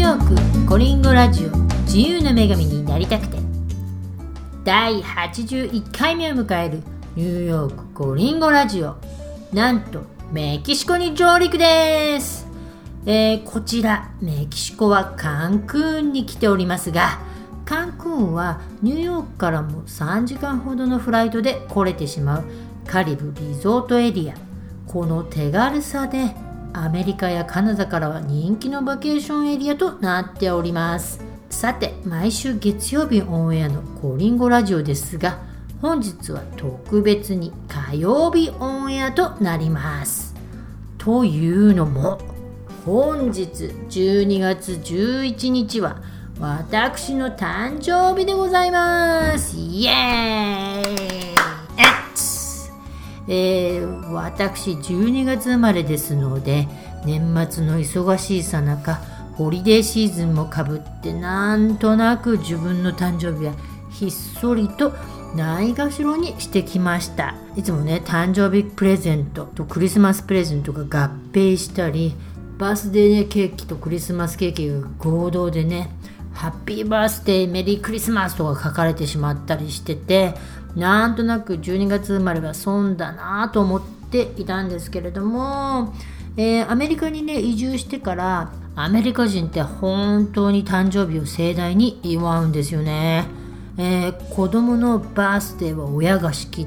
ヨークコリンゴラジオ、自由の女神になりたくて、第81回目を迎えるニューヨークコリンゴラジオ、なんとメキシコに上陸です。こちらメキシコはカンクンに来ておりますが、カンクンはニューヨークからも3時間ほどのフライトで来れてしまうカリブリゾートエリア。この手軽さでアメリカやカナダからは人気のバケーションエリアとなっております。さて、毎週月曜日オンエアのコリンゴラジオですが、本日は特別に火曜日オンエアとなります。というのも、本日12月11日は私の誕生日でございます。イエーイ！私12月生まれですので、年末の忙しいさなかホリデーシーズンもかぶって、なんとなく自分の誕生日はひっそりとないがしろにしてきました。いつもね、誕生日プレゼントとクリスマスプレゼントが合併したり、バースデーケーキとクリスマスケーキが合同でね、ハッピーバースデーメリークリスマスとか書かれてしまったりしてて、なんとなく12月生まれは損だなと思っていたんですけれども、アメリカにね移住してから、アメリカ人って本当に誕生日を盛大に祝うんですよね。子供のバースデーは親が仕切って、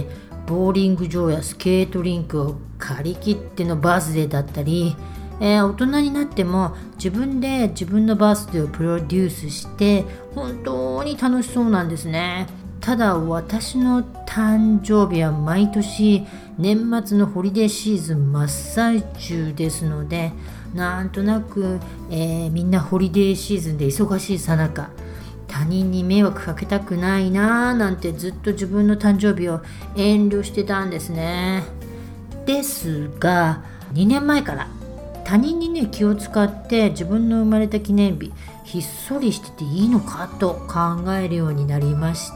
ボーリング場やスケートリンクを借り切ってのバースデーだったり、大人になっても自分で自分のバースデーをプロデュースして本当に楽しそうなんですね。ただ私の誕生日は毎年年末のホリデーシーズン真っ最中ですので、なんとなく、みんなホリデーシーズンで忙しいさなか、他人に迷惑かけたくないなーなんてずっと自分の誕生日を遠慮してたんですね。ですが2年前から他人にね気を使って自分の生まれた記念日ひっそりしてていいのかと考えるようになりまして、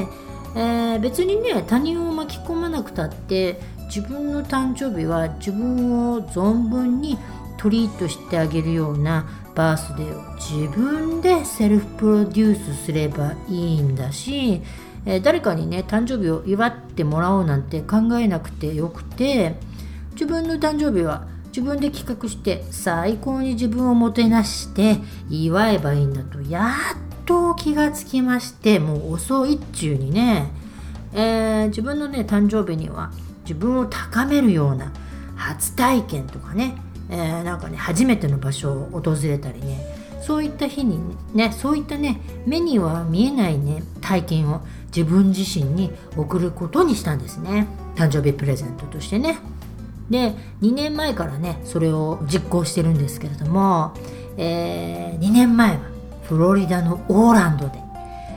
別にね他人を巻き込まなくたって自分の誕生日は自分を存分にトリートしてあげるようなバースデーを自分でセルフプロデュースすればいいんだし、誰かにね誕生日を祝ってもらおうなんて考えなくてよくて、自分の誕生日は自分で企画して最高に自分をもてなして祝えばいいんだとやっと気がつきまして、もう遅いっちゅうにね、自分のね誕生日には自分を高めるような初体験とかね、なんかね初めての場所を訪れたりね、そういった日にね、そういったね目には見えないね体験を自分自身に送ることにしたんですね、誕生日プレゼントとしてね。で2年前からねそれを実行してるんですけれども、2年前はフロリダのオーランドで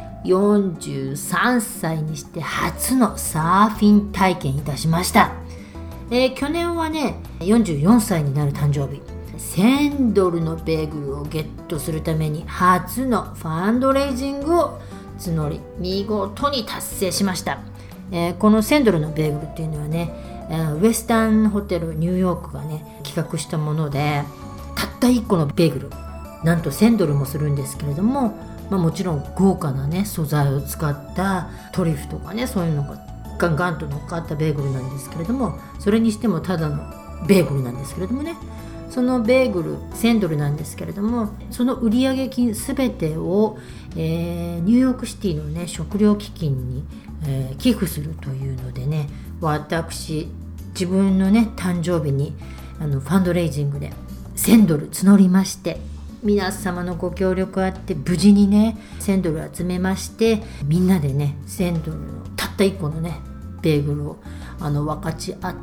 43歳にして初のサーフィン体験いたしました。去年はね44歳になる誕生日、$1000のベーグルをゲットするために初のファンドレイジングを募り見事に達成しました。この$1000のベーグルっていうのはね、ウエスタンホテルニューヨークがね企画したもので、たった1個のベーグルなんと$1000もするんですけれども、もちろん豪華なね素材を使ったトリュフとかね、そういうのがガンガンと乗っかったベーグルなんですけれども、それにしてもただのベーグルなんですけれどもね、そのベーグル$1000なんですけれども、その売上金すべてを、ニューヨークシティのね食料基金に、寄付するというのでね、私自分のね誕生日にファンドレイジングで$1000募りまして、皆様のご協力あって無事にね$1000集めまして、みんなでね$1000のたった1個のねベーグルを分かち合って、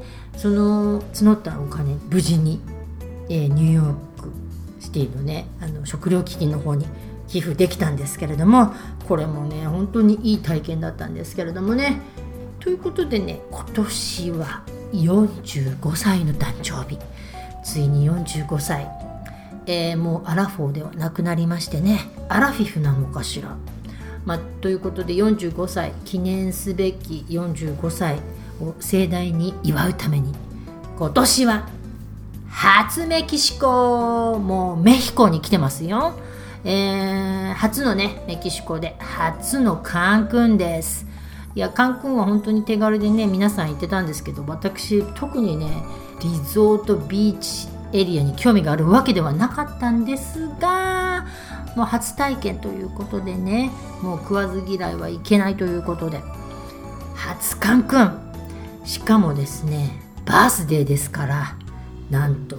その募ったお金無事に、ニューヨークシティのね食料基金の方に寄付できたんですけれども、これもね本当にいい体験だったんですけれどもね。ということでね、今年は45歳の誕生日、ついに45歳、もうアラフォーではなくなりましてね、アラフィフなのかしら、ということで45歳記念すべき45歳を盛大に祝うために、今年は初メキシコ、もうメヒコに来てますよ。初のねメキシコで初のカンクンです。いやカンクンは本当に手軽でね皆さん行ってたんですけど、私特にねリゾートビーチエリアに興味があるわけではなかったんですが、もう初体験ということでね、もう食わず嫌いはいけないということで初カンクン、しかもですねバースデーですから、なんと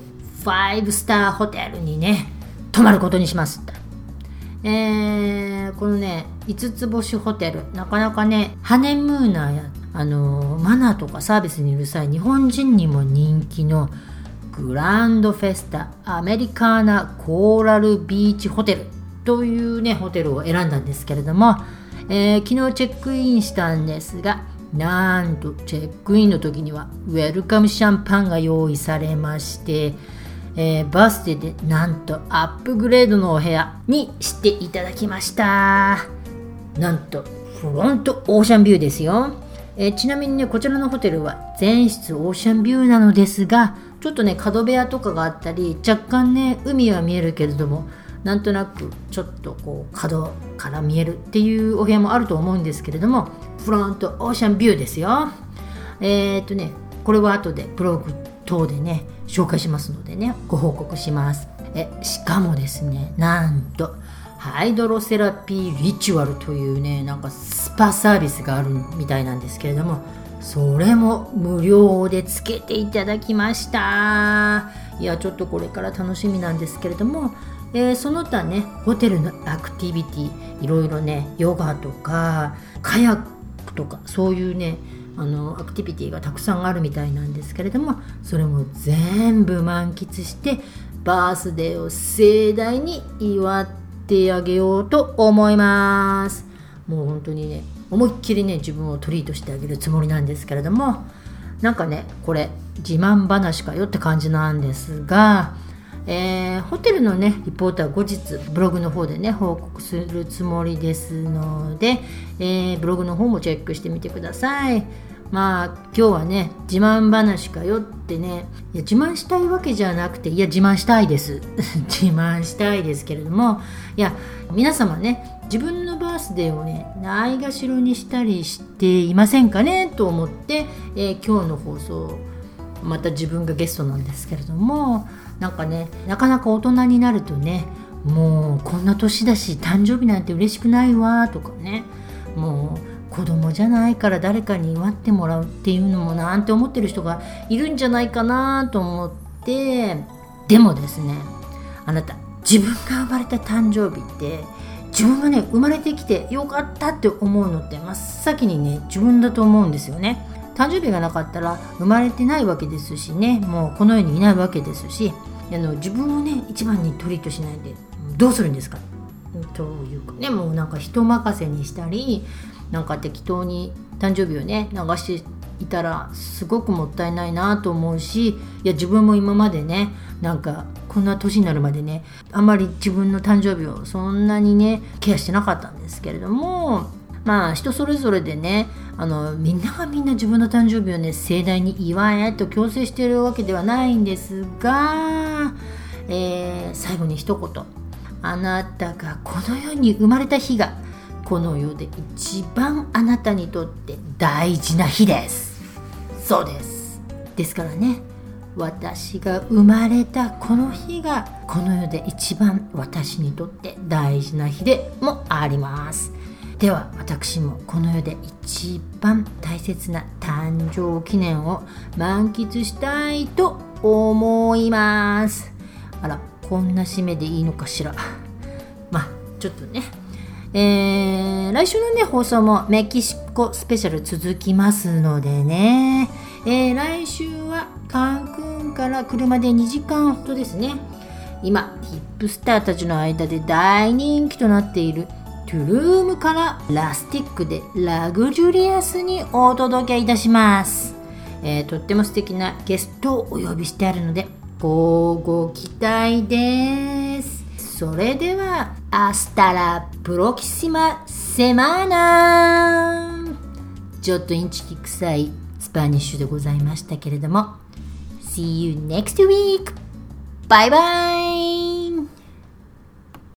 5スターホテルにね泊まることにしました。このね5つ星ホテル、なかなかねハネムーナーやマナーとかサービスにうるさい日本人にも人気のグランドフェスタアメリカーナコーラルビーチホテルというねホテルを選んだんですけれども、昨日チェックインしたんですが、なんとチェックインの時にはウェルカムシャンパンが用意されまして、バースデーでなんとアップグレードのお部屋にしていただきました。なんとフロントオーシャンビューですよ。ちなみにねこちらのホテルは全室オーシャンビューなのですが、ちょっとね角部屋とかがあったり若干ね海は見えるけれども、なんとなくちょっとこう角から見えるっていうお部屋もあると思うんですけれども、フロントオーシャンビューですよ。これは後でブログ等でね紹介しますのでねご報告します。しかもですね、なんとハイドロセラピーリチュアルというねなんかスパサービスがあるみたいなんですけれども、それも無料でつけていただきました。いやちょっとこれから楽しみなんですけれども、その他ねホテルのアクティビティいろいろねヨガとかカヤックとかそういうねアクティビティがたくさんあるみたいなんですけれども、それも全部満喫してバースデーを盛大に祝ってあげようと思います。もう本当にね思いっきりね自分をトリートしてあげるつもりなんですけれども、なんかねこれ自慢話かよって感じなんですが、ホテルのねリポートは後日ブログの方でね報告するつもりですので、ブログの方もチェックしてみてください。まあ今日はね自慢話かよってね、いや自慢したいわけじゃなくて、いや自慢したいです自慢したいですけれども、いや皆様ね自分のバースデーをねないがしろにしたりしていませんかねと思って、今日の放送また自分がゲストなんですけれども、なんかねなかなか大人になるとね、もうこんな年だし誕生日なんて嬉しくないわとかね、もう子供じゃないから誰かに祝ってもらうっていうのもなんて思ってる人がいるんじゃないかなと思って、でもですねあなた自分が生まれた誕生日って自分がね生まれてきてよかったって思うのって真っ先にね自分だと思うんですよね。誕生日がなかったら生まれてないわけですしね、もうこの世にいないわけですし、自分をね一番にトリートしないでどうするんですかというかね、もうなんか人任せにしたりなんか適当に誕生日をね流していたらすごくもったいないなと思うし、いや自分も今までねなんかこんな年になるまでねあんまり自分の誕生日をそんなにねケアしてなかったんですけれども、まあ人それぞれでねみんながみんな自分の誕生日をね盛大に祝えと強制しているわけではないんですが、最後に一言、あなたがこの世に生まれた日がこの世で一番あなたにとって大事な日です。そうです。ですからね、私が生まれたこの日がこの世で一番私にとって大事な日でもあります。では私もこの世で一番大切な誕生記念を満喫したいと思います。あら、こんな締めでいいのかしら。まあちょっとね、来週のね放送もメキシコスペシャル続きますのでね、来週はカンクンから車で2時間ほどですね。今ヒップスターたちの間で大人気となっているトゥルームからラスティックでラグジュリアスにお届けいたします。とっても素敵なゲストをお呼びしてあるのでご期待です。それではアスタラプロキシマセマーナ、ちょっとインチキ臭いスパニッシュでございましたけれども See you next week! バイバイ。